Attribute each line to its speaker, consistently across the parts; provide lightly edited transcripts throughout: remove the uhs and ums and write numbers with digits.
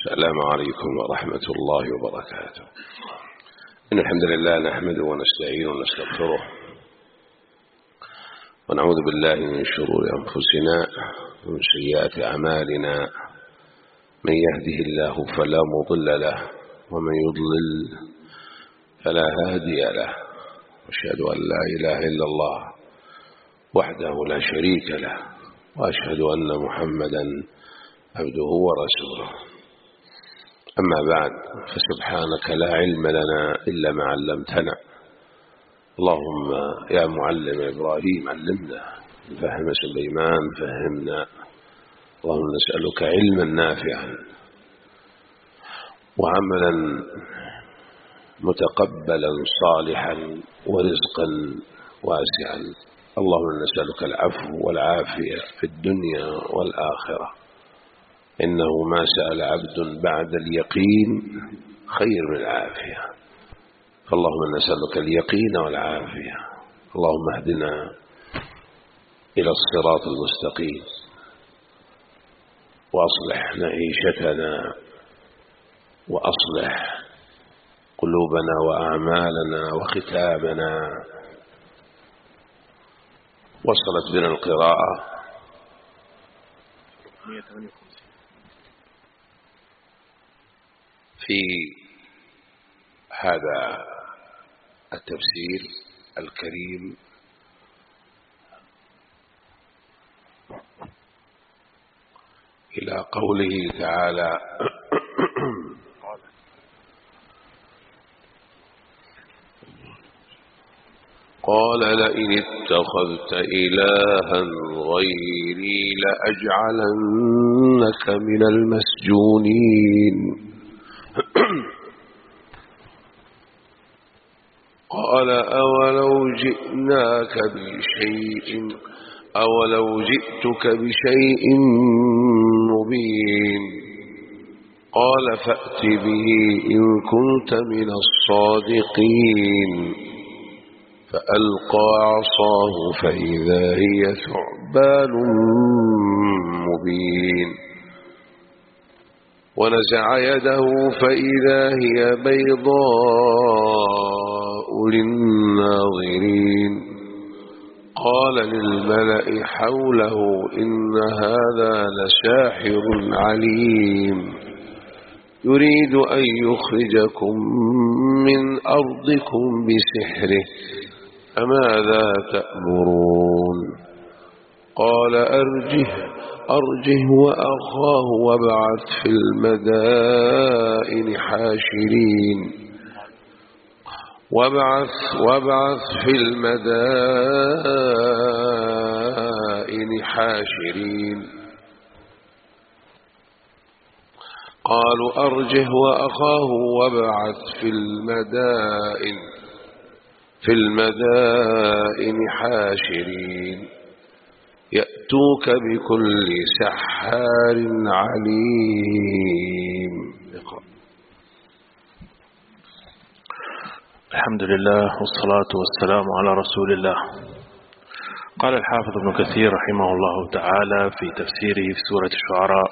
Speaker 1: السلام عليكم ورحمة الله وبركاته. إن الحمد لله نحمده ونستعينه ونستغفره ونعوذ بالله من شرور أنفسنا ومن سيئات أعمالنا. من يهده الله فلا مضل له ومن يضلل فلا هادي له، وأشهد أن لا إله إلا الله وحده لا شريك له، وأشهد أن محمدا عبده ورسوله. أما بعد، فسبحانك لا علم لنا إلا ما علمتنا. اللهم يا معلم إبراهيم علمنا، فهم سليمان فهمنا. اللهم نسألك علما نافعا وعملا متقبلا صالحا ورزقا واسعا. اللهم نسألك العفو والعافية في الدنيا والآخرة، إنه ما سأل عبد بعد اليقين خير من العافية. فاللهم نسألك اليقين والعافية. اللهم اهدنا إلى الصراط المستقيم، وأصلح معيشتنا، وأصلح قلوبنا وأعمالنا وختامنا. وصلت بنا القراءة في هذا التفسير الكريم إلى قوله تعالى: قال لئن اتخذت إلها غيري لأجعلنك من المسجونين. قال أولو جئتك بشيء مبين. قال فأت به إن كنت من الصادقين. فألقى عصاه فإذا هي ثعبان مبين، ونزع يده فإذا هي بيضاء للناظرين. قال للملأ حوله إن هذا لساحر عليم، يريد أن يخرجكم من أرضكم بسحره، فماذا تأمرون؟ قال أرجه وأخاه وابعث في المدائن حاشرين. قالوا أرجه وأخاه وابعث في المدائن حاشرين يأتوك بكل سحار عليم.
Speaker 2: الحمد لله والصلاة والسلام على رسول الله. قال الحافظ ابن كثير رحمه الله تعالى في تفسيره في سورة الشعراء: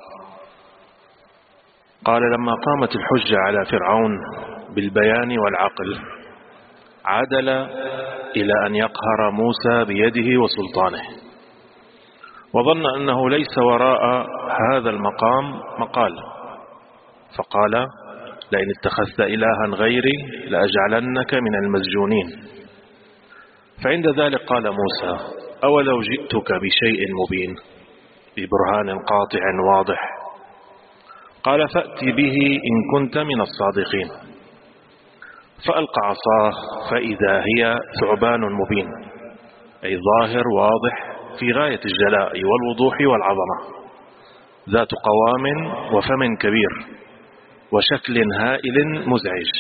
Speaker 2: قال لما قامت الحجة على فرعون بالبيان والعقل، عدل إلى أن يقهر موسى بيده وسلطانه، وظن أنه ليس وراء هذا المقام مقال، فقال: لئن اتخذت إلها غيري لأجعلنك من المسجونين. فعند ذلك قال موسى: أولو جئتك بشيء مبين، ببرهان قاطع واضح. قال فأت به إن كنت من الصادقين. فألقى عصاه فإذا هي ثعبان مبين، أي ظاهر واضح في غاية الجلاء والوضوح والعظمة، ذات قوام وفم كبير وشكل هائل مزعج.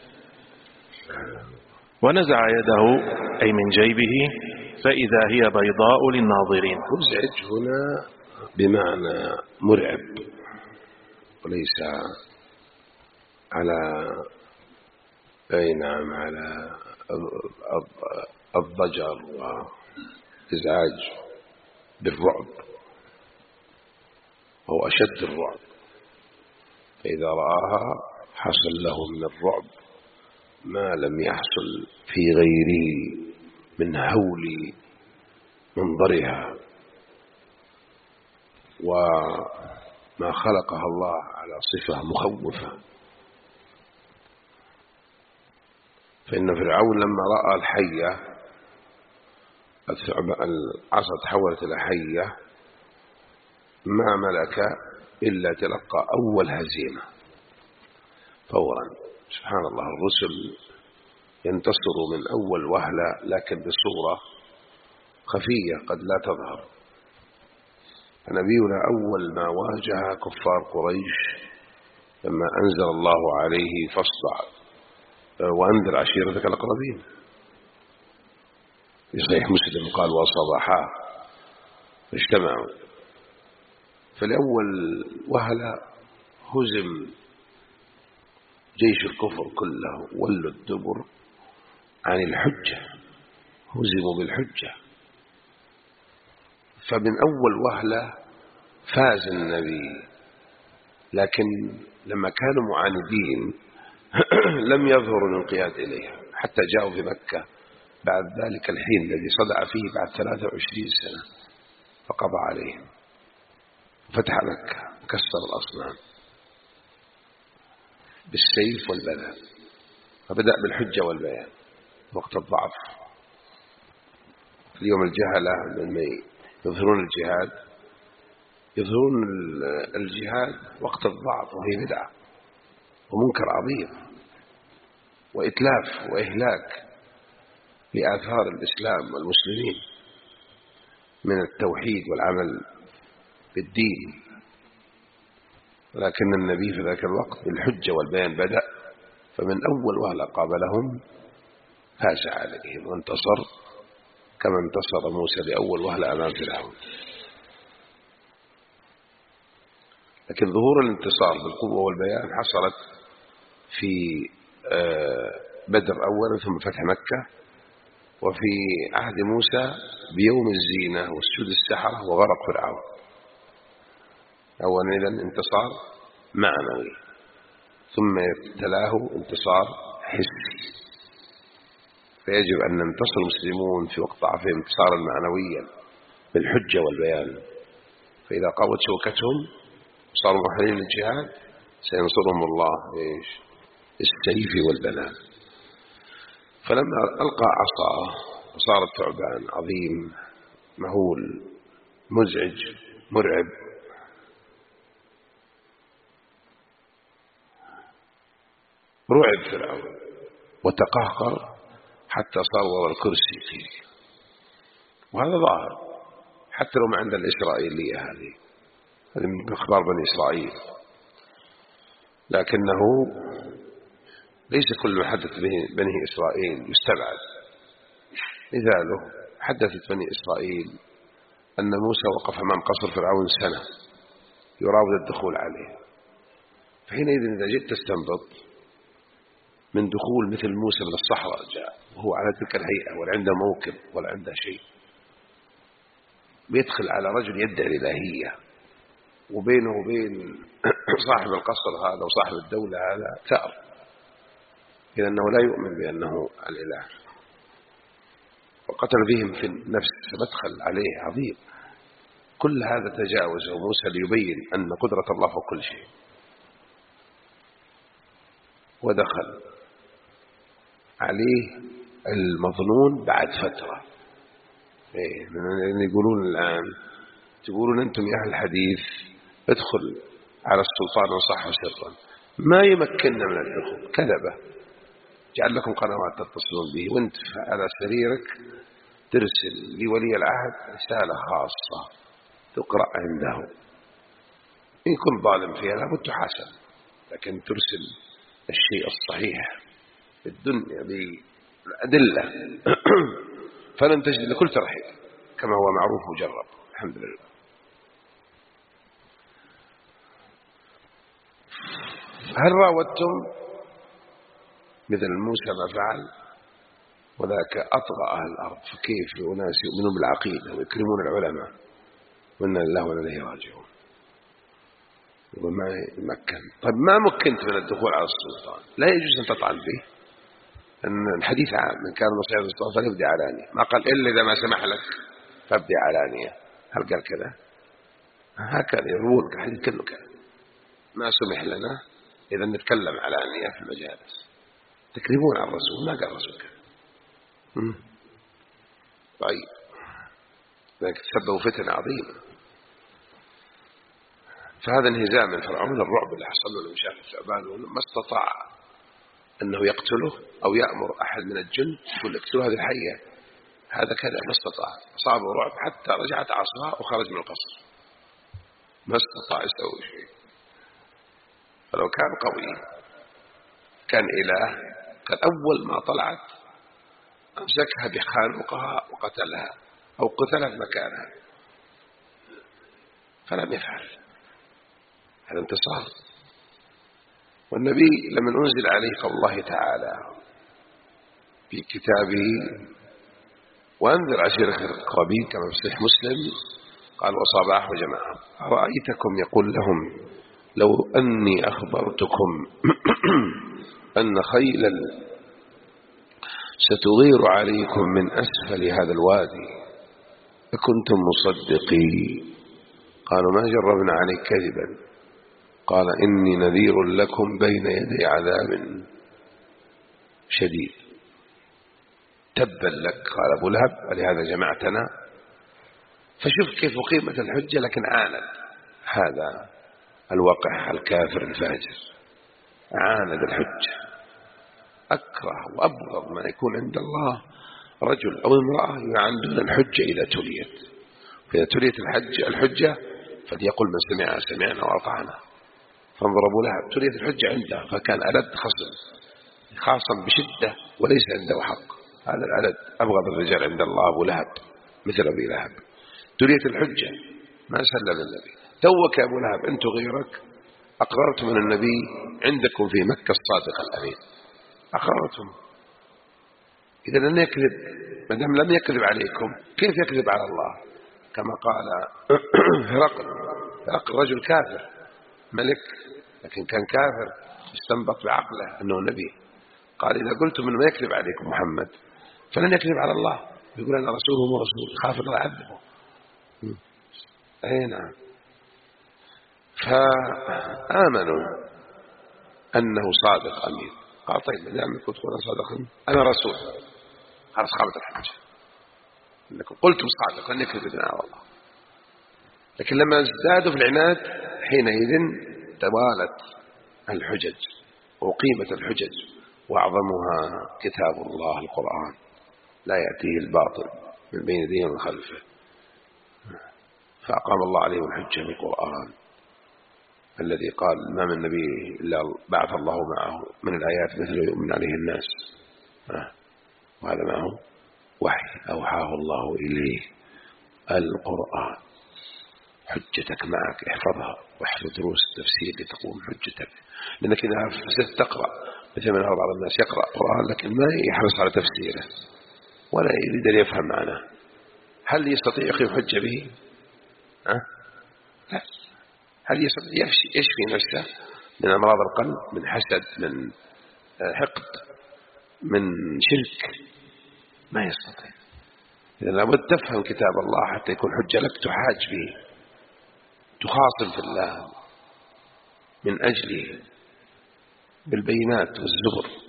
Speaker 2: ونزع يده أي من جيبه فإذا هي بيضاء للناظرين.
Speaker 1: مزعج هنا بمعنى مرعب، وليس على على الضجر وإزعاج بالرعب، هو أشد الرعب. فإذا رآها حصل له من الرعب ما لم يحصل في غيره من هول منظرها وما خلقها الله على صفة مخوفة. فإن فرعون لما رأى الحية العصا تحولت إلى حية ما ملك إلا تلقى أول هزيمة فورا. سبحان الله، الرسل ينتصروا من أول وهلة لكن بصورة خفية قد لا تظهر. فنبينا أول ما واجه كفار قريش لما أنزل الله عليه فاصدع وأنذر عشيرتك الأقربين، في صحيح مسلم قال وصباحا فاجتمعوا. فالأول وهلة هزم جيش الكفر كله، ولوا الدبر عن الحجة، هزموا بالحجة. فمن أول وهلة فاز النبي، لكن لما كانوا معاندين لم يظهروا الانقياد إليها حتى جاءوا في مكة بعد ذلك الحين الذي صدع فيه بعد 23 سنة فقضى عليهم فتح مكة وكسر الأصنام بالسيف والبلاء. فبدأ بالحجة والبيان وقت الضعف. اليوم الجهلة لما يظهرون الجهاد يظهرون الجهاد وقت الضعف، وهي بدعة ومنكر عظيم وإتلاف وإهلاك لآثار الإسلام والمسلمين من التوحيد والعمل بالدين. ولكن النبي في ذاك الوقت بالحجة والبيان بدأ، فمن أول وهلة قابلهم فاز عليهم وانتصر كما انتصر موسى لأول وهلة أمام فرعون. لكن ظهور الانتصار بالقوة والبيان حصلت في بدر أولا ثم فتح مكة، وفي عهد موسى بيوم الزينة وسجود السحرة وغرق فرعون. أولا إذن انتصار معنوي ثم يتلاه انتصار حسي. فيجب أن ننتصر المسلمون في وقت ضعفهم انتصارا معنويا بالحجة والبيان. فإذا قامت شوكتهم صاروا مؤهلين للجهاد سينصرهم الله السيف والبنان. فلما ألقى عصاه وصارت ثعبان عظيم مهول مزعج مرعب، رعب فرعون وتقهقر حتى صار وراء الكرسي فيه. وهذا ظاهر حتى لو ما عند الإسرائيلية، هذه من أخبار بني إسرائيل، لكنه ليس كل ما حدث بني إسرائيل يستبعد. لذلك حدثت بني إسرائيل أن موسى وقف أمام قصر فرعون سنة يراود الدخول عليه. فحينئذ إذا جئت تستنبط من دخول مثل موسى من الصحراء جاء وهو على تلك الهيئة ولا عنده موكب ولا عنده شيء، بيدخل على رجل يدعي الإلهية وبينه وبين صاحب القصر هذا وصاحب الدولة هذا ثأر، إذا أنه لا يؤمن بأنه الإله، وقتل بهم في النفس فمدخل عليه عظيم. كل هذا تجاوزه موسى ليبين أن قدرة الله فوق كل شيء. ودخل عليه المظنون بعد فترة. يقولون الآن تقولون أنتم يا أهل الحديث ادخل على السلطان وصحوا سرا، ما يمكننا من الدخول، كذبة، جعل لكم قنوات تتصلون به، وانت على سريرك ترسل لولي العهد رسالة خاصة تقرأ عنده، إن كنت ظالم فيها لابد تحاسب، لكن ترسل الشيء الصحيح في الدنيا بالأدلة فلن تجد لكل ترحيل كما هو معروف مجرب الحمد لله. هل راودتم مثل موسى ما فعل؟ وذاك أطغى أهل الأرض. فكيف أناس يؤمنون بالعقيدة ويكرمون العلماء وإنا لله وإنا إليه راجعون؟ يقول ما يمكن. طيب ما مكنت من الدخول على السلطان، لا يجوز أن تطعن فيه. أن الحديث عام، من كان نصيحة السلطان فليبدي علانية، ما قال إلا إذا ما سمح لك فابدي علانية. هل قال كذا؟ هكذا يقول الحديث كله كذا، ما سمح لنا إذا نتكلم علانية في المجالس. تكذبون على الرسول، ما قال الرسول كذا. طيب لذلك تسببوا فتنة عظيمة. فهذا انهزام من فرعون، الرعب اللي حصل له لما شاف ثعبان ما استطاع أنه يقتله أو يأمر أحد من الجند يقول اقتلوا هذه الحية، هذا كذا ما استطاع. أصابه رعب حتى رجعت عصاه وخرج من القصر، ما استطاع يسوي شيء. فلو كان قوي كان إله كان أول ما طلعت أمسكها بخانقها وقتلها أو قتلها في مكانها، فلم يفعل. هذا انتصار. والنبي لما أنزل عليه قول الله تعالى في كتابه وأنذر عشيرتك الأقربين كما في صحيح مسلم، قال وصباح وجماعة أرأيتكم يقول لهم لو أني أخبرتكم أن خيلا ستغير عليكم من أسفل هذا الوادي أكنتم مصدقين؟ قالوا ما جربنا عليك كذبا. قال إني نذير لكم بين يدي عذاب شديد. تبا لك قال أبو لهب ولهذا جمعتنا. فشوف كيف قيمة الحجة، لكن عاند هذا الوقع الكافر الفاجر، عاند الحجة. أكره وأبغض ما يكون عند الله رجل أو امرأة يعاندون الحجة إذا تليت. فإذا تليت الحجة فليقل من سمع سمعنا وأطعنا. فانظر أبو لهب تليت الحجة عنده فكان ألد خاصا بشدة وليس عنده حق. هذا الألد أبغض الرجال عند الله أبو لهب مثل أبي لهب. تليت الحجة ما سلم النبي. توك أبو لهب أنت غيرك أقررتم من النبي عندكم في مكة الصادق الأمين، أقررتم. إذا لن يكذب، ما دام لم يكذب عليكم كيف يكذب على الله؟ كما قال هرقل رجل كافر ملك لكن كان كافر، استنبط بعقله أنه نبي. قال إذا قلتم أنه ما يكذب عليكم محمد فلن يكذب على الله، يقول أنا رسوله ورسول خاف الله يعذبه. أي نعم. فآمنوا أنه صادق أمين. قال طيب ما دام كنت صادقا أنا رسول، خلاص خابت الحجة أنكم قلتم صادق لن يكذب على الله. لكن لما ازدادوا في العناد حينئذ توالت الحجج وقيمة الحجج، وأعظمها كتاب الله القرآن لا يأتيه الباطل من بين يديه ومن خلفه. فأقام الله عليهم الحجة بالقرآن الذي قال ما من نبي إلا بعث الله معه من الآيات مثل يؤمن عليه الناس، وهذا معه وحي أوحاه الله إليه القرآن. حجتك معك احفظها واحفظ دروس التفسير لتقوم حجتك. لأنك إذا حفظت تقرأ مثل ما بعض الناس يقرأ قرآن لكن ما يحرص على تفسيره ولا يريد أن يفهم معناه، هل يستطيع يقيم حجة به؟ لا. هل يستطيع يشفي نفسه من أمراض القلب، من حسد، من حقد، من شرك؟ ما يستطيع. إذا لابد تفهم كتاب الله حتى يكون حجة لك تحاج به، تخاصم في الله من أجله بالبينات والزبر.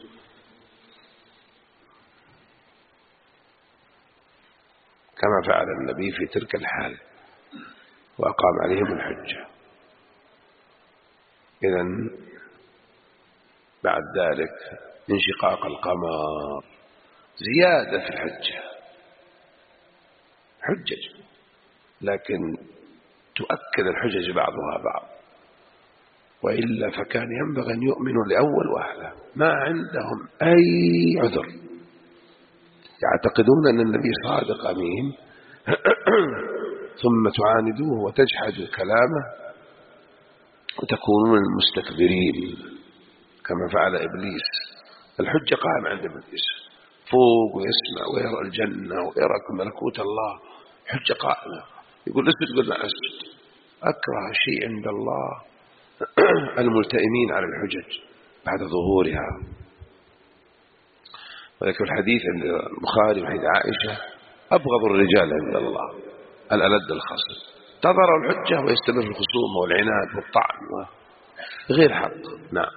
Speaker 1: كما فعل النبي في تلك الحال وأقام عليهم الحجة. إذن بعد ذلك انشقاق القمر، زيادة في الحجة، حجج لكن تؤكد الحجج بعضها بعض، وإلا فكان ينبغي أن يؤمنوا لأول وهلة ما عندهم أي عذر، يعتقدون أن النبي صادق أمين ثم تعاندوه وتجحدوا كلامه وتكونون المستكبرين كما فعل إبليس. الحجة قائمة عند إبليس فوق ويسمع ويرى الجنة ويرى ملكوت الله، حجة قائمة. يقول اسجد، يقول لا أسجد. أكره شيء عند الله الملتئمين على الحجج بعد ظهورها. ولكن الحديث عند البخاري وحديث عائشة: أبغض الرجال عند الله الألد الخصم، تظهر الحجة ويستمر الخصوم والعناد والطعن غير حق. نعم.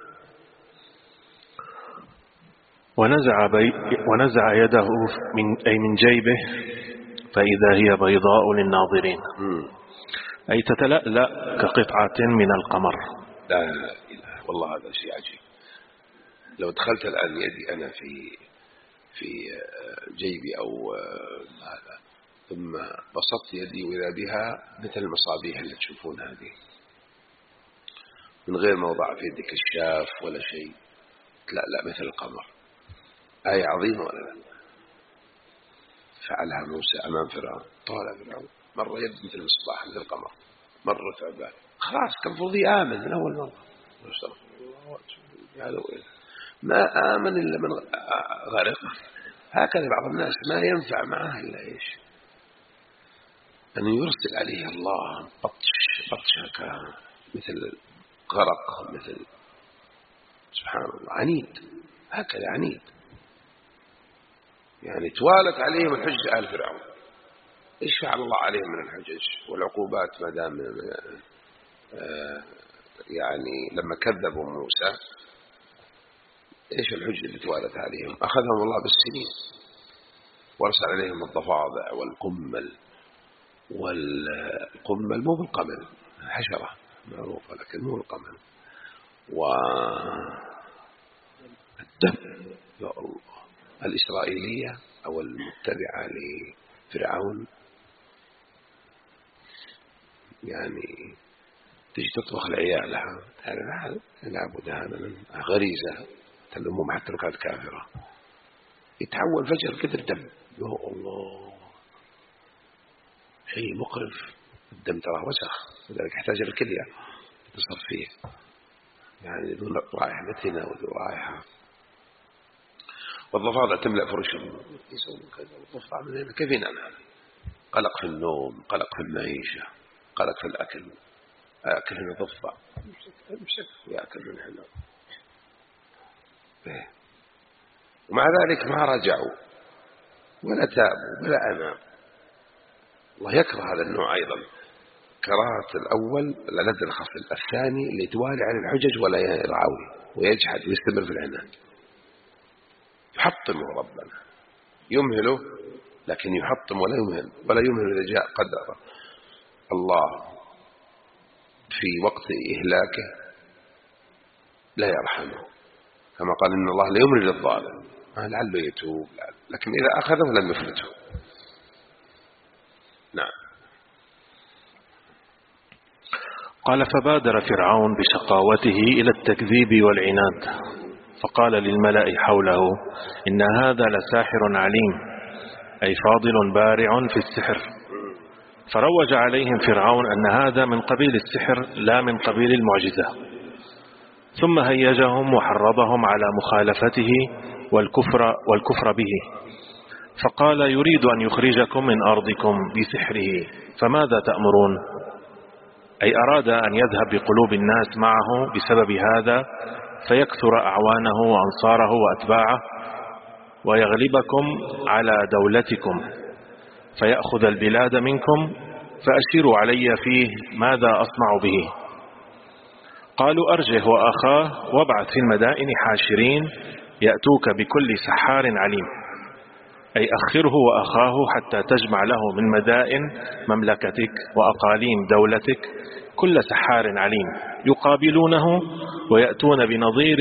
Speaker 2: ونزع يده من جيبه فإذا هي بيضاء للناظرين، أي تتلألأ كقطعة من القمر.
Speaker 1: لا إله والله، هذا شيء عجيب. لو دخلت الآن يدي أنا في جيبي أو هذا، ثم بسطت يدي وإذا بها مثل المصابيح اللي تشوفون هذه، من غير موضع في يدك الشاف ولا شيء، لا مثل القمر. آية عظيمة ولا لا؟ فعلها موسى أمام فرعون، طال فرعون مرة يد مثل المصباح مثل القمر، مرة ثعبان، خلاص كان المفروض يآمن من أول مرة. ما آمن إلا من غرق. هكذا بعض الناس ما ينفع معه إلا إيش؟ أن يرسل عليه الله بطش مثل غرق، مثل سبحان الله عنيد، هكذا عنيد. يعني توالت عليهم الحجج آل فرعون. إيش فعل الله عليهم من الحجج والعقوبات ما دام يعني لما كذبوا موسى؟ إيش الحجة اللي توالت عليهم؟ أخذهم الله بالسنين وارسل عليهم الضفادع والقمل مو بالقمل، حشرة معروفة لكن مو بالقمل، والدم يا الله. الإسرائيلية أو المتبعة لفرعون يعني تجي تطبخ لعيالها، لابد هذا غريزة تلمهم حتى لو كانت كافرة، يتحول فجر كدر دم. يا الله، شيء مقرف. الدم تراه وسخ، لذلك يحتاج الكلية تصرف فيه، يعني ذو رائحة نتنة وذو رائحة. والضفادع تملأ فرشهم، يسوون كذا. والضفدع من هنا كيف ينام؟ قلق في النوم، قلق في المعيشة، قلق في الأكل. أكل هنا ضفدع يمسك ويأكل من هنا. ومع ذلك ما رجعوا ولا تابوا ولا أنام. الله يكره هذا النوع أيضا، كراهة الأول الألد الخصم، الثاني اللي يتوالي عن الحجج ولا يرعوي ويجحد ويستمر في العناد. يحطمه ربنا، يمهله لكن يحطم ولا يمهل إذا جاء قدر الله في وقت إهلاكه لا يرحمه، كما قال إن الله لا يمهل للظالم لعله يتوب، لكن إذا أخذه لم يفلته. نعم.
Speaker 2: قال: فبادر فرعون بشقاوته إلى التكذيب والعناد، فقال للملأ حوله: إن هذا لساحر عليم، أي فاضل بارع في السحر. فروج عليهم فرعون أن هذا من قبيل السحر لا من قبيل المعجزة، ثم هيجهم وحرضهم على مخالفته والكفر به، فقال: يريد أن يخرجكم من أرضكم بسحره، فماذا تأمرون؟ أي أراد أن يذهب بقلوب الناس معه بسبب هذا، فيكثر أعوانه وأنصاره وأتباعه، ويغلبكم على دولتكم، فيأخذ البلاد منكم، فأشيروا علي فيه ماذا أصنع به. قالوا: أرجه وأخاه وابعث في المدائن حاشرين يأتوك بكل سحار عليم، أي أخره وأخاه حتى تجمع له من مدائن مملكتك وأقاليم دولتك كل سحار عليم، يقابلونه ويأتون بنظير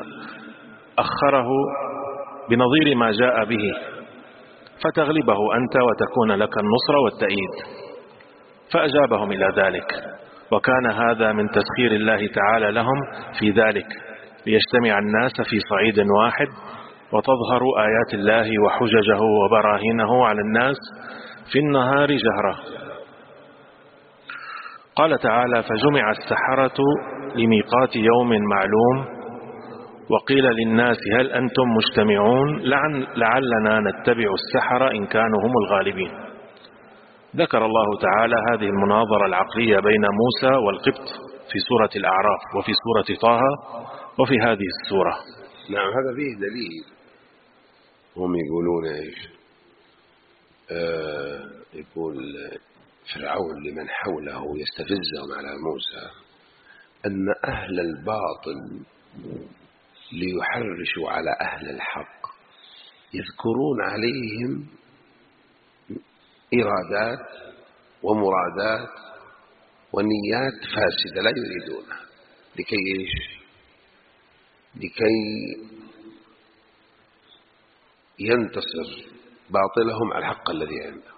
Speaker 2: ما جاء به، فتغلبه أنت وتكون لك النصر والتأييد. فأجابهم إلى ذلك، وكان هذا من تسخير الله تعالى لهم في ذلك، ليجتمع الناس في صعيد واحد، وتظهر آيات الله وحججه وبراهينه على الناس في النهار جهرة. قال تعالى: فجمع السحرة لميقات يوم معلوم، وقيل للناس هل أنتم مجتمعون لعلنا نتبع السحرة إن كانوا هم الغالبين. ذكر الله تعالى هذه المناظرة العقلية بين موسى والقبط في سورة الأعراف وفي سورة طه وفي هذه السورة.
Speaker 1: نعم، هذا فيه دليل. هم يقولون إيش؟ يقول فرعون لمن حوله يستفزهم على موسى أن أهل الباطل ليحرشوا على أهل الحق يذكرون عليهم إرادات ومرادات ونيات فاسدة لا يريدونها، لكي إيش؟ لكي ينتصر باطلهم على الحق الذي عندهم.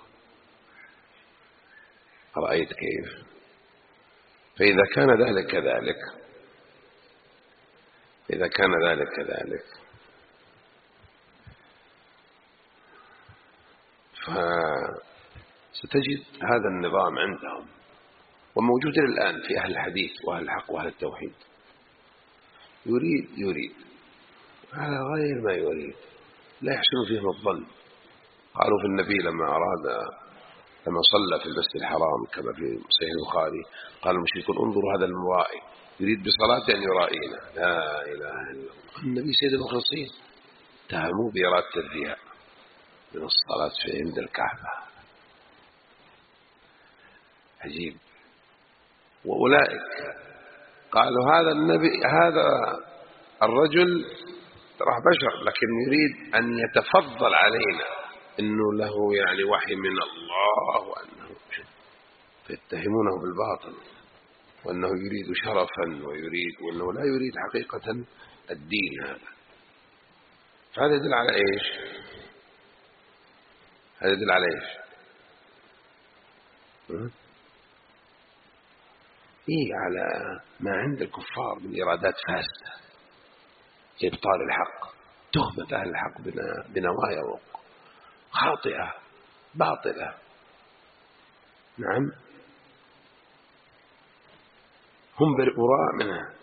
Speaker 1: رأيت كيف؟ فإذا كان ذلك كذلك، إذا كان ذلك كذلك فستجد هذا النظام عندهم وموجود الآن في أهل الحديث وأهل الحق وأهل التوحيد. يريد على غير ما يريد، لا يحسن فيهم الظن. قالوا في النبي لما صلى في المسجد الحرام كما في صحيح البخاري قال المشركون انظروا هذا المرائي يريد بصلاته أن يرائينا. لا إله إلا الله. النبي سيد المخلصين اتهموه بإرادة الرياء من الصلاة في عند الكعبة. عجيب. وأولئك قالوا هذا النبي، هذا الرجل ترى بشر لكن يريد أن يتفضل علينا، إنه له يعني وحي من الله، وأنه فيتهمونه بالباطل، وأنه يريد شرفا وأنه لا يريد حقيقة الدين هذا. فهذا يدل على إيش؟ هذا يدل على إيش؟ على ما عند الكفار من إرادات فاسدة لإبطال الحق، تهمة أهل الحق بنوايا خاطئة باطلة. نعم، هم براء منها.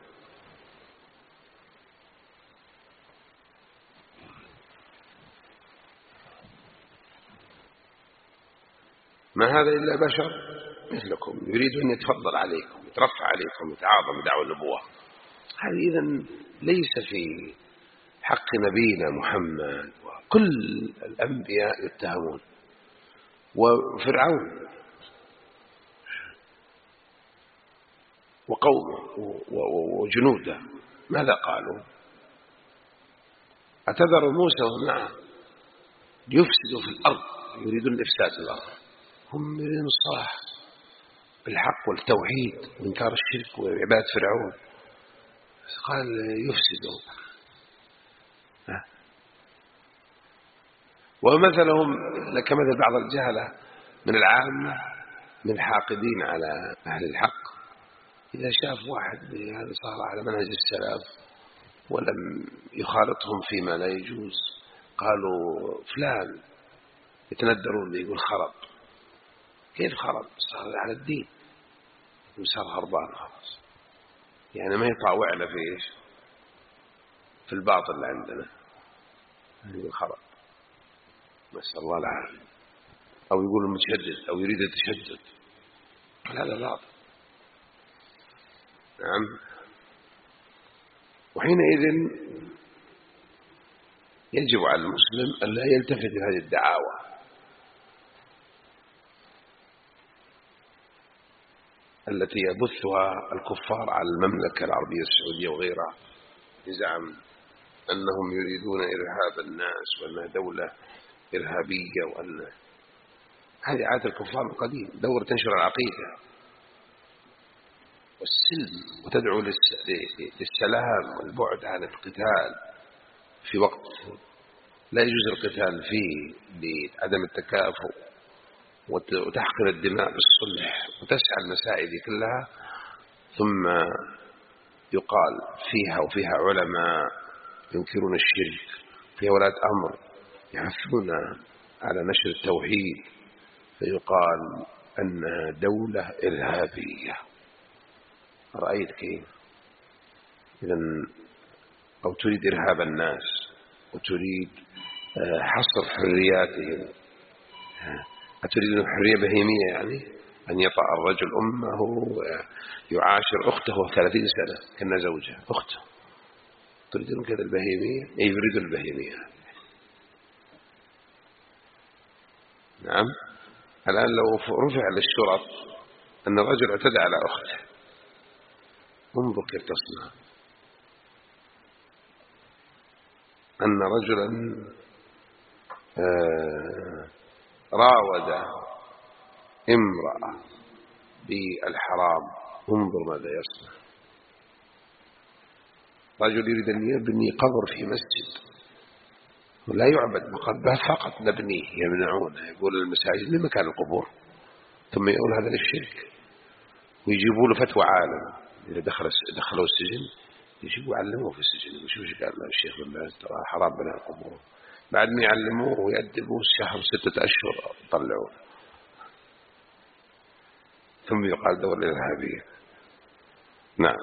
Speaker 1: ما هذا إلا بشر مثلكم يريد أن يتفضل عليكم، يترفع عليكم، يتعاظم بدعوى النبوة. هذه إذن ليس في حق نبينا محمد، وكل الأنبياء يتهمون. وفرعون وقومه وجنوده ماذا قالوا؟ اعتذر موسى ومعه ليفسدوا في الأرض، يريدون الإفساد في الأرض. هم يريدون الصلاح بالحق والتوحيد وإنكار الشرك وعبادة فرعون. قال يفسدوا. ومثلهم كمثل بعض الجهلة من العامة من الحاقدين على أهل الحق، إذا شاف واحد هذا صار على منهج السلف ولم يخالطهم فيما لا يجوز قالوا فلان، يتندرون يقول خرب. كيف خرب؟ صار على الدين وصار هربان خلاص، يعني ما يطاوعنا في إيش؟ في الباطل اللي عندنا يقول خرب، نسأل الله العافية. أو يقول المتشدد أو يريد التشدد، هذا باطل. نعم. وحينئذ يجب على المسلم أن لا يلتفت لهذه الدعاوى التي يبثها الكفار على المملكة العربية السعودية وغيرها، بزعم أنهم يريدون إرهاب الناس وأنها دولة إرهابية، وأن هذه عادة الكفار القديم، دورة تنشر العقيدة والسلم وتدعو للسلام والبعد عن القتال في وقت لا يجوز القتال فيه لعدم التكافؤ، وتحقن الدماء بالصلح وتسعى المسائل كلها. ثم يقال فيها وفيها علماء ينكرون الشرك، فيها ولاة أمر يحثون على نشر التوحيد، فيقال أنها دولة إرهابية. رأيت كيف؟ إذن أو تريد إرهاب الناس وتريد حصر حرياتهم. أتريد حرية بهيمية؟ يعني أن يطأ الرجل أمه يعاشر أخته 30 سنة كأنها زوجة أخته. تريدون كذا البهيمية؟ يريد البهيمية. نعم. الآن لو رفع للشرط أن الرجل اعتدى على أخته، انظر كيف تصنع. أن رجلا راود امرأة بالحرام، انظر ماذا يصنع. رجل يريد أن يبني قبر في مسجد ولا يعبد مقبل، فقط نبنيه، يمنعونه، يقول المساجد لمكان القبور، ثم يقول هذا للشرك، ويجيبوا له فتوى عالم. إذا دخلوا السجن يجيبوا يعلموه في السجن، وشو قال له الشيخ بالله ترى حرام بناء القبور. بعد ما يعلموه ويأدبوه شهر 6 أشهر طلعوه، ثم يقال دولة إرهابية. نعم.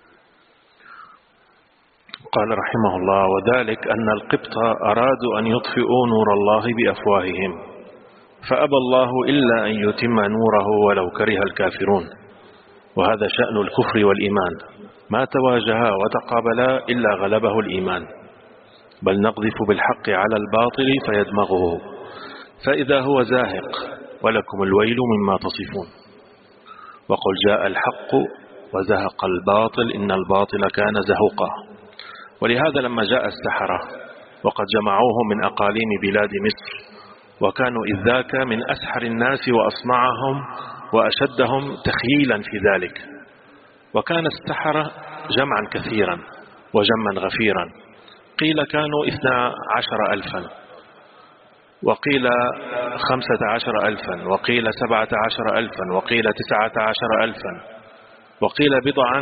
Speaker 2: قال رحمه الله: وذلك أن القبط أرادوا أن يطفئوا نور الله بأفواههم، فأبى الله إلا أن يتم نوره ولو كره الكافرون. وهذا شأن الكفر والإيمان، ما تواجها وتقابلا إلا غلبه الإيمان، بل نقذف بالحق على الباطل فيدمغه فإذا هو زاهق، ولكم الويل مما تصفون. وقل جاء الحق وزهق الباطل إن الباطل كان زهوقا. ولهذا لما جاء السحرة وقد جمعوهم من أقاليم بلاد مصر، وكانوا إذ ذاك من أسحر الناس وأصنعهم وأشدهم تخييلا في ذلك، وكان السحرة جمعا كثيرا وجما غفيرا، قيل كانوا 12,000 وقيل 15,000 وقيل 17,000 وقيل 19,000 وقيل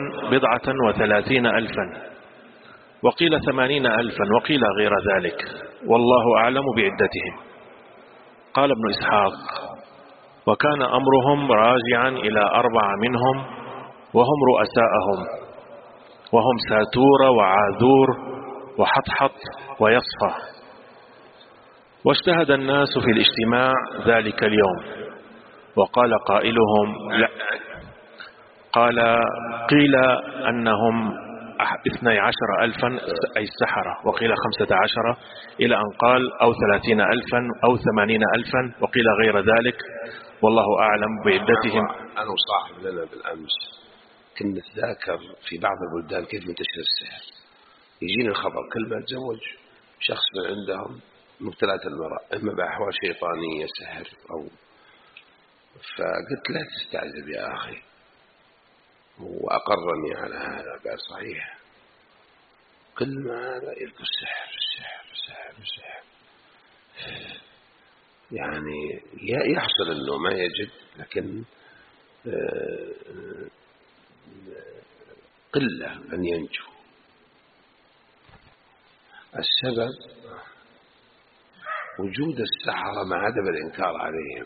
Speaker 2: 30,000 وقيل 80,000 وقيل غير ذلك، والله أعلم بعدتهم. قال ابن إسحاق: وكان أمرهم راجعا إلى 4 منهم وهم رؤساءهم، وهم ساتور وعاذور وحطحط ويصفى. واجتهد الناس في الاجتماع ذلك اليوم، وقال قائلهم لا، قال قيل أنهم 12,000 أي السحرة، وقيل 15 إلى أن قال أو 30,000 أو 80,000 وقيل غير ذلك، والله أعلم بعدتهم.
Speaker 1: أنا وصاحب لنا بالأمس كنا نتذاكر في بعض البلدان كيف منتشر السحر. يجينا الخبر كل ما تزوج شخص من عندهم مبتلات المرأة إما بأحوال شيطانية سحر أو، فقلت لا تستعجب يا أخي، وأقرني على هذا، قال صحيح كل ما هذا يلقى السحر السحر السحر السحر، يعني يحصل أنه ما يجد، لكن قلة أن ينجو. السبب وجود السحرة مع عدم الإنكار عليهم،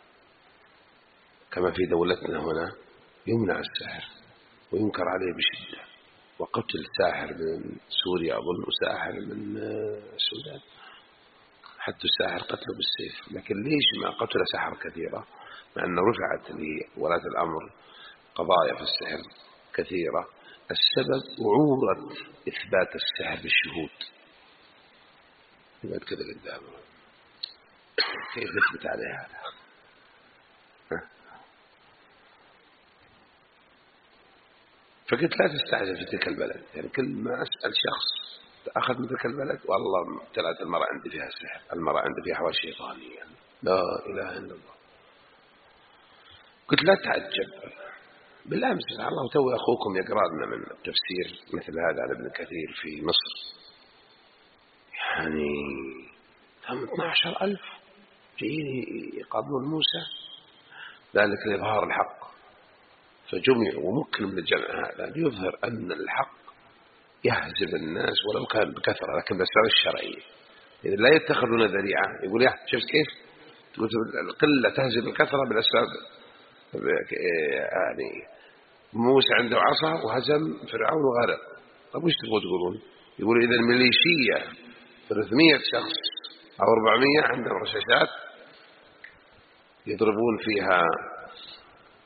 Speaker 1: كما في دولتنا هنا يمنع السحر وينكر عليه بشدة، وقتل ساحر من سوريا أظن وساحر من السودان، حتى الساحر قتله بالسيف. لكن ليش ما قتل سحر كثيرة مع أنه رفعت لولاة الأمر قضايا في السحر كثيرة؟ السبب وعورة إثبات السحر بالشهود. يبقى كذا قدامه كيف نثبت عليه هذا؟ فقلت لا تستعجل في تلك البلد، يعني كل ما أسأل شخص أخذ من تلك البلد والله ابتلت المرأة عندي فيها سحر، المرأة عندي فيها أحوال شيطانية، يعني لا إله إلا الله. قلت لا تعجب، بالأمس الله توي أخوكم يقرأ لنا من تفسير مثل هذا على ابن كثير في مصر، يعني 12,000 جايين يقابلون موسى، ذلك لإظهار الحق، فجمعوا، وممكن من الجمع هذا ليظهر أن الحق يهزم الناس ولو كان بكثرة، لكن بالأسباب الشرعية، يعني لا يتخذون ذريعة. يقول يا شفت كيف القلة تهزم الكثرة بالأسباب، يعني موسى عنده عصا وهزم فرعون وغرق. طب وش تبغوا تقولون؟ يقول إذا الميليشية 300 شخص أو 400 عندهم رشاشات يضربون فيها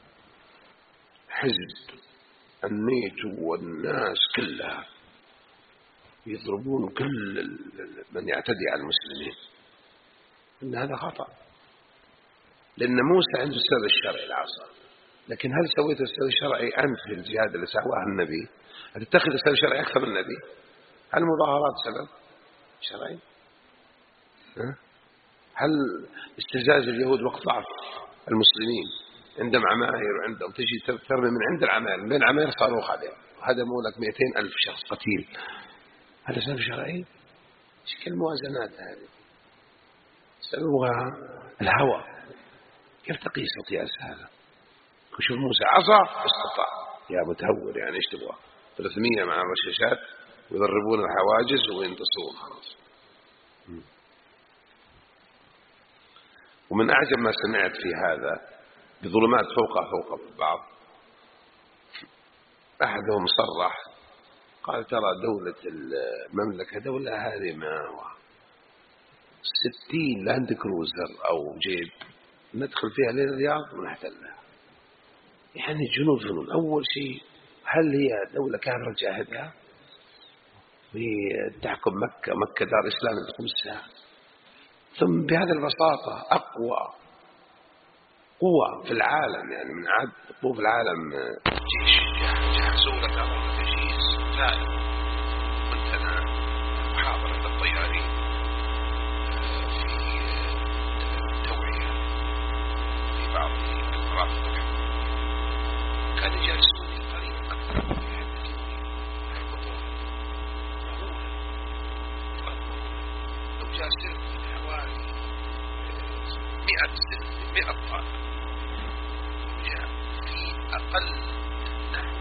Speaker 1: حزب النيتو والناس كلها يضربون كل من يعتدي على المسلمين، إن هذا خطأ، لأن موسى عنده السبب الشرعي العصر، لكن هل سويت السبب الشرعي أنت في الجهاد اللي سواه النبي؟ هتتخذ السبب الشرعي أكثر من النبي؟ هل المظاهرات سبب شرعي؟ هل استفزاز اليهود وقت ضعف المسلمين عندهم عماير وعندهم تجي ترمي من عند العماير، من بين العماير صاروخ عليه هدموا لك 200,000 شخص قتيل، هذا سبب شرعي؟ ايش الموازنات هذه؟ سببها الهوى. كيف تقيس قياس هذا؟ وشوف موسى عصا استطاع، يا متهور يعني ايش تبغى؟ 300 مع الرشاشات ويضربون الحواجز وينتصرون خلاص. ومن أعجب ما سمعت في هذا بظلمات فوق بعض، أحدهم صرح قال ترى دولة المملكة دولة هادمة، 60 لاند كروزر أو جيب ندخل فيها للرياض ونحتلها. يعني جنود أول شيء، هل هي دولة كافرة جاهدة وتحكم مكة دار إسلام بخمسها؟ ثم بهذه البساطة أقوى قوة في العالم، يعني من عد قوة في العالم جيش جهزوا لك أمر تجهيز ثاني، كنت أنا محاضرة الطيارين في توعية في بعض المرافق كان يجلسوني قريبا أكثر لو جالسين حوالي 100 طالب جاء في أقل نحو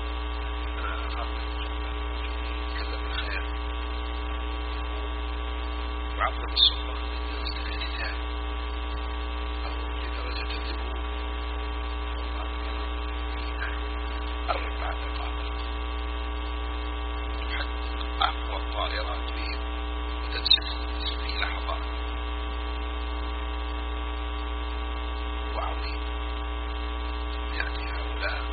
Speaker 1: تكلم الخيال وعظم السلطة درس الاختتام أو لدرجة الذبول في نحو 4 دقائق تحقق أقوى الطائرات بهم وتنسف في لحظات وعظيم. يعني هؤلاء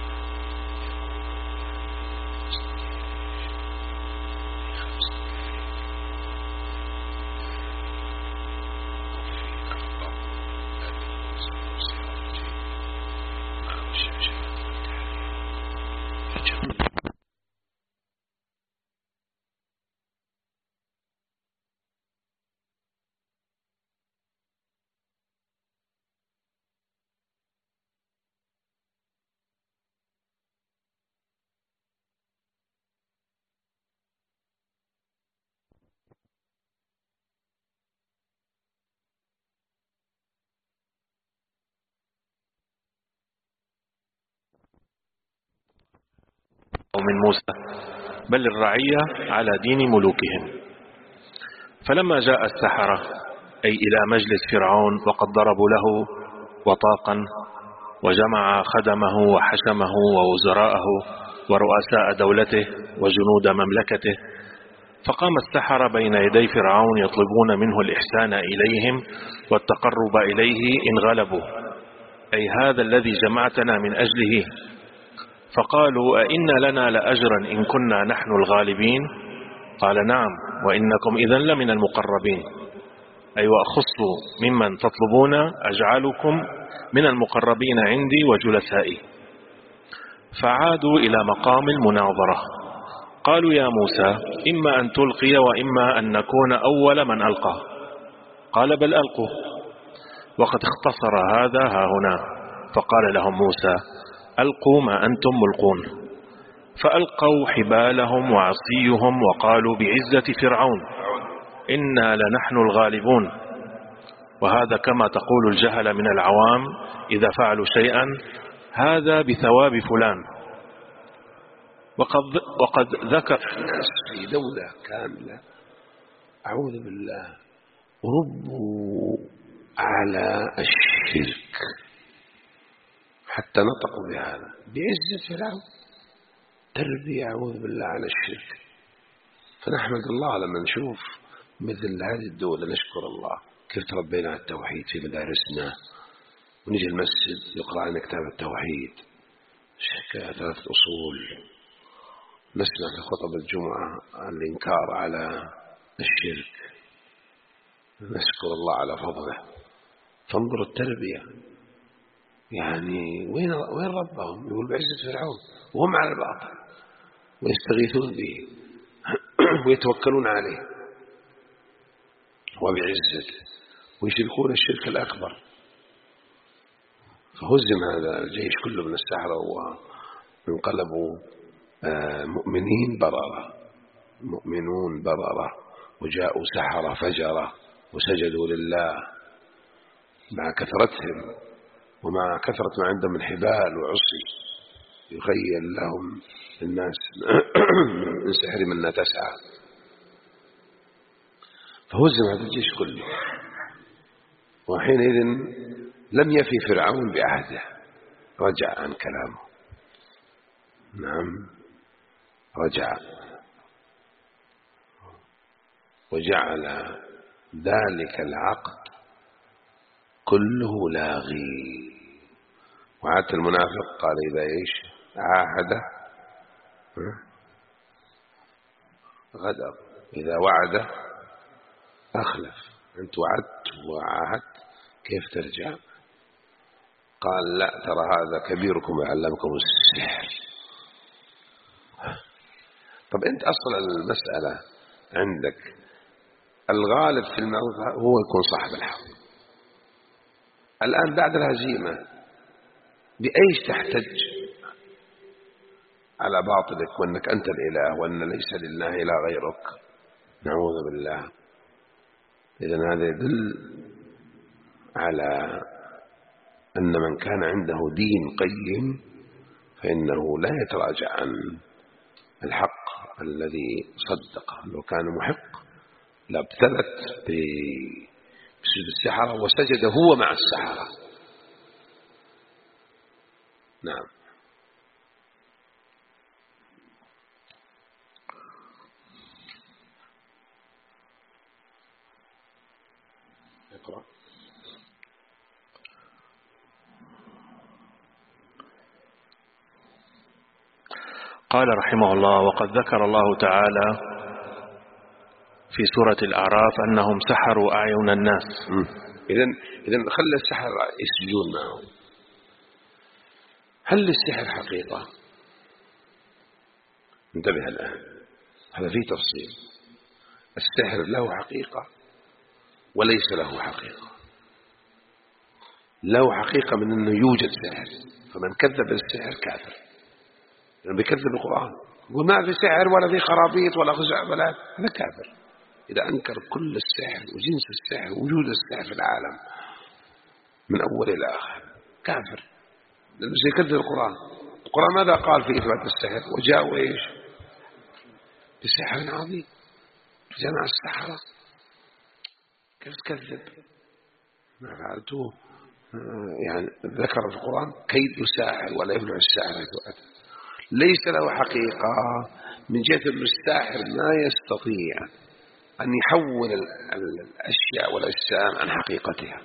Speaker 2: من موسى بل الرعية على دين ملوكهم. فلما جاء السحرة أي إلى مجلس فرعون وقد ضربوا له وطاقا وجمع خدمه وحشمه ووزراءه ورؤساء دولته وجنود مملكته، فقام السحرة بين يدي فرعون يطلبون منه الإحسان إليهم والتقرب إليه إن غلبوا، أي هذا الذي جمعتنا من أجله. فقالوا أئن لنا لأجرا إن كنا نحن الغالبين؟ قال نعم وإنكم إذن لمن المقربين، أي وأخص ممن تطلبون أجعلكم من المقربين عندي وجلسائي. فعادوا إلى مقام المناظرة، قالوا يا موسى إما أن تلقي وإما أن نكون أول من ألقى. قال بل ألقوا، وقد اختصر هذا هنا. فقال لهم موسى ألقوا ما أنتم ملقون. فألقوا حبالهم وعصيهم وقالوا بعزة فرعون إنا لنحن الغالبون. وهذا كما تقول الجهل من العوام إذا فعلوا شيئا هذا بثواب فلان. وقد ذكر
Speaker 1: الناس في دولة كاملة أعوذ بالله ربوا على الشرك حتى نطقوا بهذا بعزة فرعون، تربية أعوذ بالله على الشرك. فنحمد الله لما نشوف مثل هذه الدولة، نشكر الله كيف تربينا على التوحيد في مدارسنا، ونجي المسجد يقرأ لنا كتاب التوحيد، ثلاث أصول نسمع في خطب الجمعة الإنكار على الشرك، نشكر الله على فضله. فانظر التربية، يعني وين ربهم؟ يقول بعزة فرعون وهم على الباطل ويستغيثون به ويتوكلون عليه وبعزته ويشركون الشرك الأكبر. فهزم هذا الجيش كله من السحرة وانقلبوا مؤمنين بررة، مؤمنون بررة، وجاءوا سحرة فجرة وسجدوا لله مع كثرتهم ومع كثرة ما عندهم من حبال وعصي يخيل لهم الناس من سحرهم أنها تسعى. فهزم هذا الجيش كله، وحينئذ لم يفي فرعون بعهده، رجع عن كلامه. نعم رجع وجعل ذلك العقد كله لاغي. وعاد المنافق قال إذا إيش عاهد غدر، إذا وعد أخلف. أنت وعدت وعاهدت كيف ترجع؟ قال لا، ترى هذا كبيركم وعلمكم السحر. طب أنت أصل المسألة عندك الغالب في الموضع هو يكون صاحب الحق. الآن بعد الهزيمة بأيش تحتج على باطلك وأنك أنت الإله وأن ليس لله إله غيرك؟ نعوذ بالله. إذن هذا يدل على أن من كان عنده دين قيم فإنه لا يتراجع عن الحق الذي صدقه. لو كان محق لابتلت بسجد السحرة وسجد هو مع السحرة. نعم. اقرأ.
Speaker 2: قال رحمه الله: وقد ذكر الله تعالى في سورة الأعراف أنهم سحروا أعين الناس.
Speaker 1: إذن خلى السحر يسجدون معهم. هل السحر حقيقة؟ انتبه الآن، هذا فيه تفصيل. السحر له حقيقة وليس له حقيقة. له حقيقة من أنه يوجد سحر، فمن كذب بالسحر كافر، يعني بيكذب القرآن يقول ما في سحر ولا في خرابيط ولا خزعبلات، هذا كافر. إذا أنكر كل السحر وجنس السحر ووجود السحر في العالم من أول إلى آخر كافر، لأنه سيكذب القرآن. القرآن ماذا قال في إثبات السحر؟ وجاءوا إيش بسحر عظيم، جمع السحرة. كيف تكذب؟ ما فعلتوه. يعني ذكر في القرآن كيد ساحر ولا يفلح الساحر. ليس له حقيقة من جهة أن الساحر ما يستطيع أن يحول الأشياء والأجسام عن حقيقتها.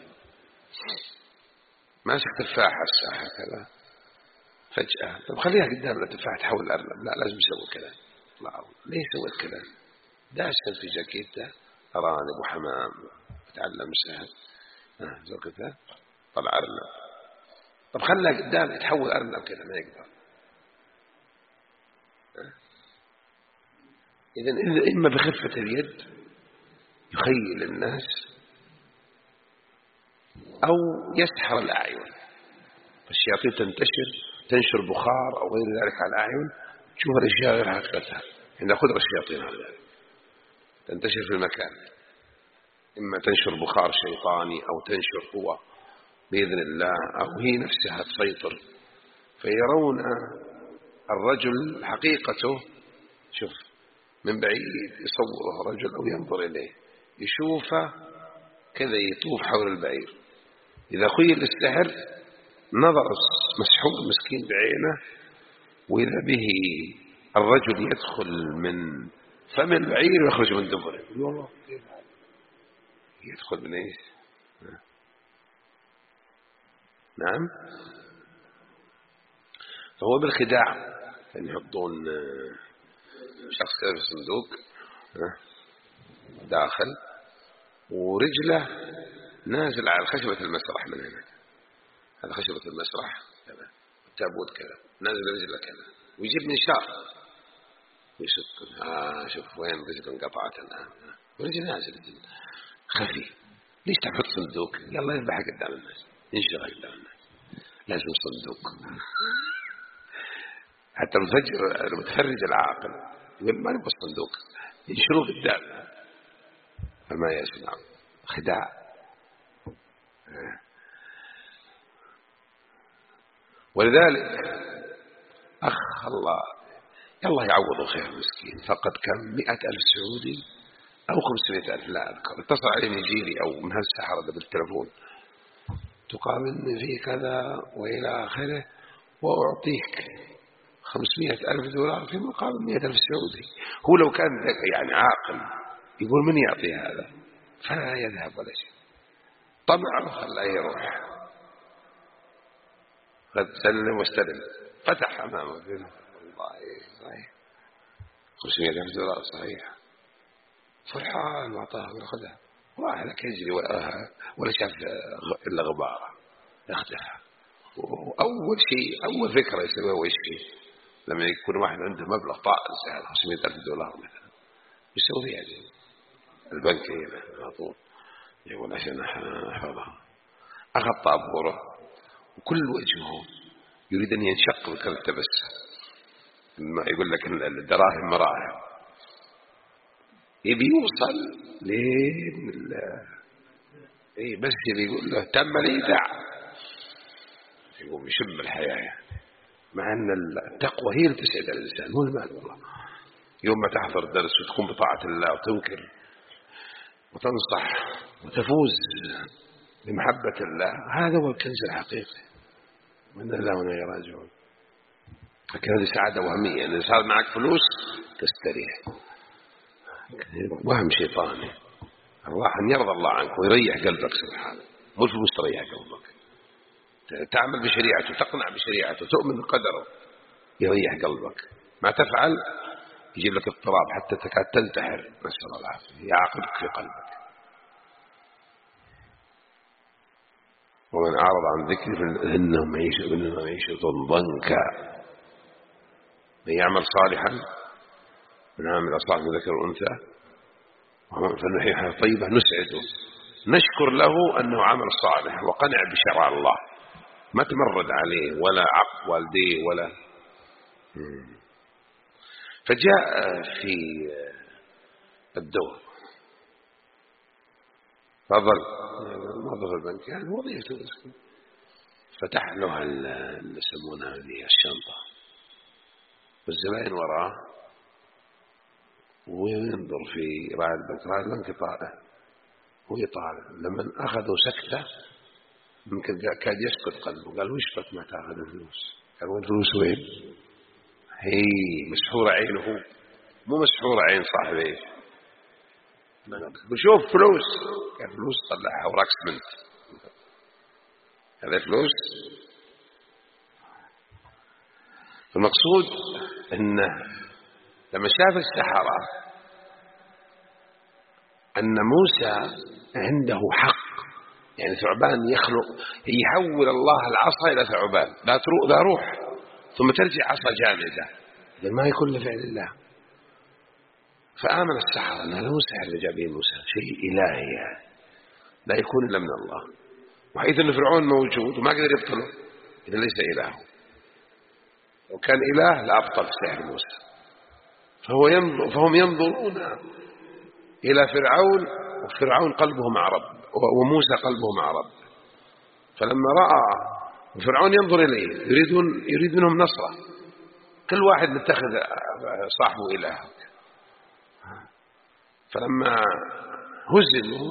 Speaker 1: ماسك تفاحة الساحر كذا فجأة، طب خليها قدام التفاحة تحول الأرنب، لا لازم يسوي كذا. لا، ليه يسوي كذا؟ داشت في جاكيته أرانب وحمام وتعلم سحر، زي كذا طلع أرنب. طب خليها قدام يتحول أرنب كذا، ما يقدر. إذن إما بخفة اليد يخيل الناس أو يسحر الأعين. فالشياطين تنشر بخار أو غير ذلك على الأعين، تشوف الأشياء غير حقيقتها. عند قدرة الشياطين على ذلك تنتشر في المكان، إما تنشر بخار شيطاني أو تنشر قوة بإذن الله، أو هي نفسها تسيطر. فيرون الرجل حقيقته، شوف من بعيد يصوره رجل أو ينظر إليه يشوفه كذا يطوف حول البعير. إذا خيل السحر نظر مسحوق مسكين بعينه، وإذا به الرجل يدخل من فم البعير ويخرج من دبره. والله يدخل من إيش؟ نعم. فهو بالخداع أن يحطون شخص كذا في الصندوق داخل ورجله نازل على خشبة المسرح من هنا، هذا خشبة المسرح كذا التابوت كذا نازل رجله كذا ويجيب منشار ويشق شوف وين رجله انقطعت الآن ورجل نازل خفي. ليش تحط صندوق؟ يلا يذبح قدام الناس ينشغل قدام الناس لازم صندوق. حتى الفجر المتفرج العاقل يقول ما نبغى الصندوق ينشروه قدام فما يسمع خداع. ولذلك الله يعوضه خير مسكين فقد كم 100,000 سعودي أو 500,000 لا أذكر اتصل عليه من جيلي أو من هالسحرة بالتلفون تقابلني في كذا وإلى آخره وأعطيك 500,000 دولار في مقابل 100,000 سعودي. هو لو كان يعني عاقل يقول من يعطي هذا فلا يذهب ولا شيء طمعه خلاه يروح قد سلم واستلم فتح أمامه والله صحيح 500,000 دولار صحيح فرحان وأعطاه ونأخذها راح لك يجري ولا شاف إلا غبارة ياخذها. وأول شيء أول فكرة يسويها وإيش فيه لما يكون واحد عنده مبلغ طائل سهل 500,000 دولار مثلا يسوي يعني البنك هنا على طول يقول عشان أحفظها. أخذ طابوره وكل وجهه يريد أن ينشق بكرته بس يقول لك الدراهم مراهم يبي يوصل لين بس يقول له تم الإيداع يقوم يشم الحياة يعني. مع أن التقوى هي اللي تسعد الإنسان مو المال والله. يوم ما تحضر درس وتكون بطاعة الله وتنكر وتنصح وتفوز بمحبة الله هذا هو الكنز الحقيقي وإن الله وإنا راجعون. لكن هذه سعادة وهمية إذا صار معك فلوس تستريح وهم شيطاني. الله أن يرضى الله عنك ويريح قلبك سبحانه مو الفلوس تريح قلبك تعمل بشريعته تقنع بشريعته تؤمن بقدره يريح قلبك. ما تفعل يجيب لك اضطراب حتى تكاد تنتحر نسأل الله العافية يعاقبك في قلبك. ومن أعرض عن ذكري فإنهم معيشة ضنكا من يعمل صالحا من عامل صالح ذكر الأنثى فنحيي حياة طيبة نسعده نشكر له أنه عمل صالح وقنع بشرع الله ما تمرد عليه ولا عق والديه ولا. فجاء في الدور فظل موظف البنك يعني وظيفته فتح له اللي يسمونها هذه الشنطة والزبائن وراه وينظر في راعي البنك طالع ويطالع. لما أخذوا سكتة ممكن كاد يسكت قلبه قال وش بك ما تأخذ الفلوس؟ قال والفلوس وين؟ هي مسحورة عينه مو مسحورة عين صاحبه بشوف فلوس قال فلوس طلعها وراك سمنت هذا فلوس. المقصود أنه لما شاف السحرة أن موسى عنده حق يعني ثعبان يخلق يحول الله العصا إلى ثعبان لا روح ثم ترجع عصا جامدة ما يكون لفعل الله. فآمن السحرة أن هذا هو السحر اللي جاء به موسى شيء إلهي يعني لا يكون إلا من الله. وحيث أن فرعون موجود وما قدر يبطله إذا ليس إله. لو كان إله لأبطل سحر موسى. فهم ينظرون إلى فرعون وفرعون قلبه مع رب وموسى قلبه مع رب. فلما رأى فرعون ينظر إليه يريد منهم نصرة كل واحد متخذ صاحبه إله. فلما هزموا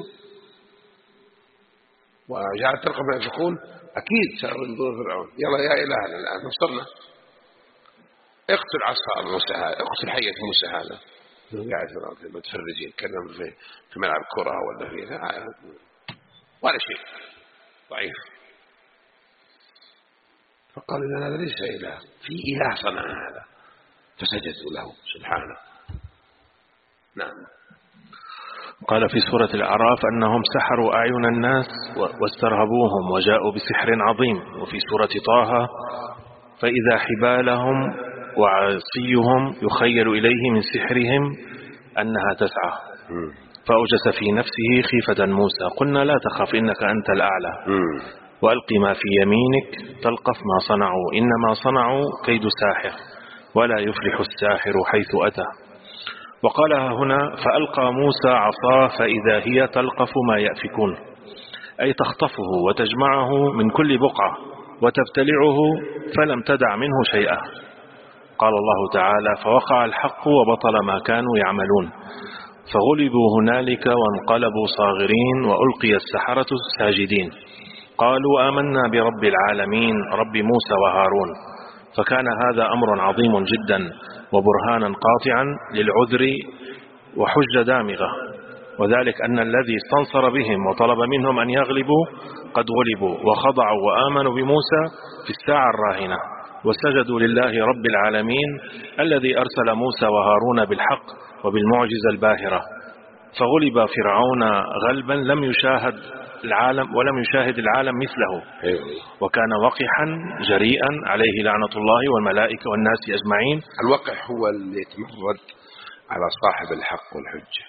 Speaker 1: وجعلت تلقى ما يفقون أكيد صاروا ينظرون فرعون يلا يا إلهنا الآن نصرنا اقتل عصا موسى هذا اقتل حية موسى هذا قاعد في المتفرجين كلام في ملعب كرة ولا في ولا شيء ضعيف. فقال إن هذا ليس إله، في إله صنع هذا، فسجدوا له سبحانه. نعم.
Speaker 2: قال في سورة الأعراف أنهم سحروا أعين الناس واسترهبوهم وجاءوا بسحر عظيم. وفي سورة طه فإذا حبالهم وعصيهم يخيل إليه من سحرهم أنها تسعى فأوجس في نفسه خيفة موسى قلنا لا تخف إنك أنت الأعلى وألق ما في يمينك تلقف ما صنعوا إنما صنعوا كيد ساحر ولا يفلح الساحر حيث أتى. وقالها هنا فألقى موسى عصاه فإذا هي تلقف ما يأفكون، أي تخطفه وتجمعه من كل بقعة وتبتلعه فلم تدع منه شيئا. قال الله تعالى فوقع الحق وبطل ما كانوا يعملون فغلبوا هنالك وانقلبوا صاغرين وألقي السحرة ساجدين قالوا آمنا برب العالمين رب موسى وهارون. فكان هذا أمر عظيم جدا وبرهانا قاطعا للعذر وحجة دامغة، وذلك أن الذي استنصر بهم وطلب منهم أن يغلبوا قد غلبوا وخضعوا وآمنوا بموسى في الساعة الراهنة وسجدوا لله رب العالمين الذي أرسل موسى وهارون بالحق وبالمعجزة الباهرة. فغلب فرعون غلبا لم يشاهد العالم ولم يشاهد العالم مثله، وكان وقحا جريئا عليه لعنة الله والملائكة والناس أجمعين.
Speaker 1: الوقح هو اللي يتمرد على صاحب الحق والحجة،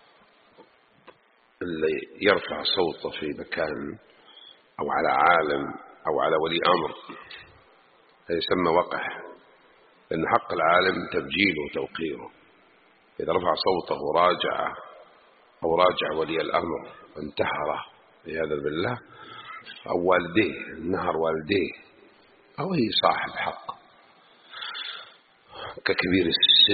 Speaker 1: اللي يرفع صوته في مكان أو على عالم أو على ولي أمر، يسمى وقح، لأن حق العالم تبجيله وتوقيره. إذا رفع صوته وراجعه أو راجع ولي الأمر وانتحره عياذا بالله أو والديه نهر والديه أو أي صاحب حق ككبير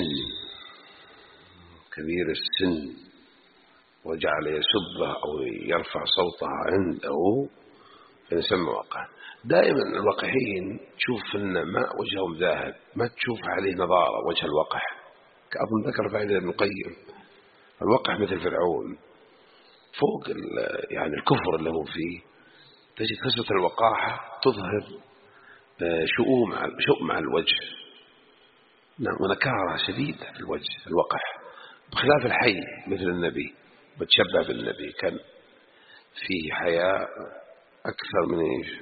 Speaker 1: السن وجعل يسبه أو يرفع صوته عنده فيسمى وقح. دائما الوقحين تشوف أن ماء وجههم ذاهب، ما تشوف عليه نظارة وجه الوقح. كأظن ذكر فائدة ابن القيم الوقح مثل فرعون فوق يعني الكفر اللي هو فيه، تجد كسرة الوقاحة تظهر شؤم على الوجه، نعم، ونكارة شديدة في الوجه الوقح، بخلاف الحي مثل النبي متشبه بالنبي كان فيه حياء أكثر من إيش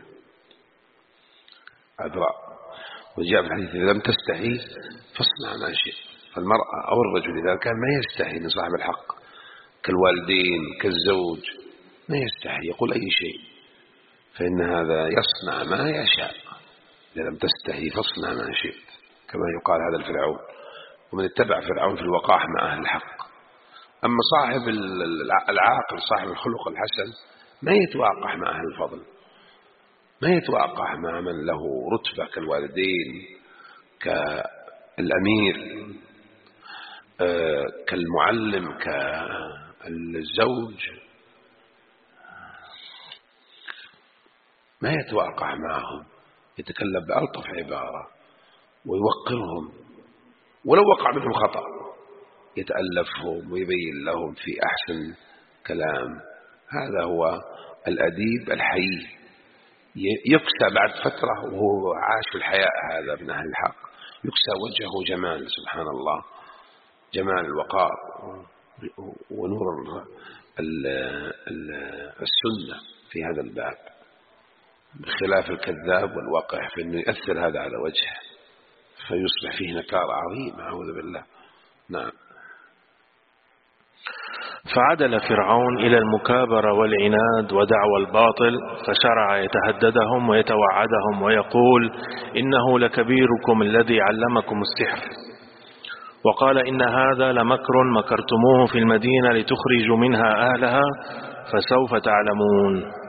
Speaker 1: عذراء. وجاء في الحديث إذا لم تستحي فاصنع ما شئت. فالمرأة أو الرجل إذا كان ما يستحي من صاحب الحق كالوالدين كالزوج ما يستحي يقول أي شيء، فإن هذا يصنع ما يشاء. إذا لم تستحي فاصنع ما شئت كما يقال هذا الفرعون، ومن اتبع فرعون في الوقاح مع أهل الحق. أما صاحب العاقل صاحب الخلق الحسن ما يتواقح مع أهل الفضل، ما يتواقح مع من له رتبة كالوالدين كالأمير كالمعلم كالزوج، ما يتواقع معهم، يتكلم بألطف عبارة ويوقرهم، ولو وقع منهم خطأ يتألفهم ويبين لهم في أحسن كلام. هذا هو الأديب الحي، يكسى بعد فترة وهو عاش في الحياء، هذا من أهل الحق يكسى وجهه جمال، سبحان الله، جمال الوقار ونور السنة في هذا الباب، بخلاف الكذاب والوقح فإنه يؤثر هذا على وجهه فيصبح فيه نكارة عظيمة، أعوذ بالله. نعم.
Speaker 2: فعدل فرعون إلى المكابرة والعناد ودعوى الباطل، فشرع يتهددهم ويتوعدهم ويقول إنه لكبيركم الذي علمكم السحر، وقال إن هذا لمكر مكرتموه في المدينة لتخرجوا منها أهلها فسوف تعلمون.